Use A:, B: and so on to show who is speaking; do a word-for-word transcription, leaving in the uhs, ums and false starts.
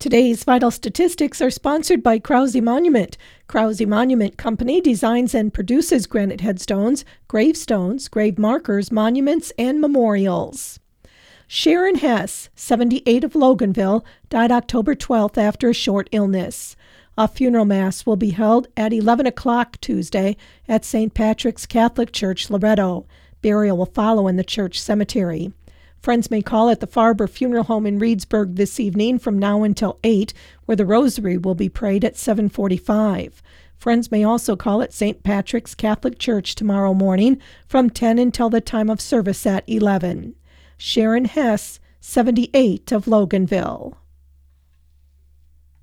A: Today's vital statistics are sponsored by Krause Monument. Krause Monument Company designs and produces granite headstones, gravestones, grave markers, monuments, and memorials. Sharon Hess, seventy-eight, of Loganville, died October twelfth after a short illness. A funeral mass will be held at eleven o'clock Tuesday at Saint Patrick's Catholic Church, Loretto. Burial will follow in the church cemetery. Friends may call at the Farber Funeral Home in Reedsburg this evening from now until eight, where the rosary will be prayed at seven forty-five. Friends may also call at Saint Patrick's Catholic Church tomorrow morning from ten until the time of service at eleven. Sharon Hess, seventy-eight, of Loganville.